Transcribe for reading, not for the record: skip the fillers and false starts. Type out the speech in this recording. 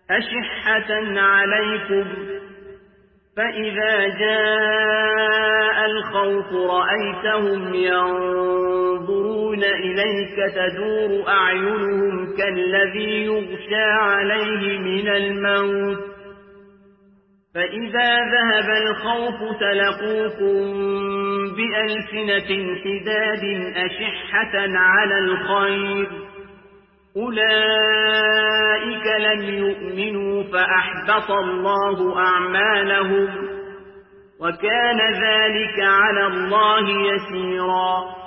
أشحة عليكم فإذا جاء الخوف رأيتهم ينظرون إليك تدور أعينهم كالذي يغشى عليه من الموت فإذا ذهب الخوف سلقوكم بألسنة حداد أشحة على الخير أولئك لم يؤمنوا فأحبط الله أعمالهم وكان ذلك على الله يسيرا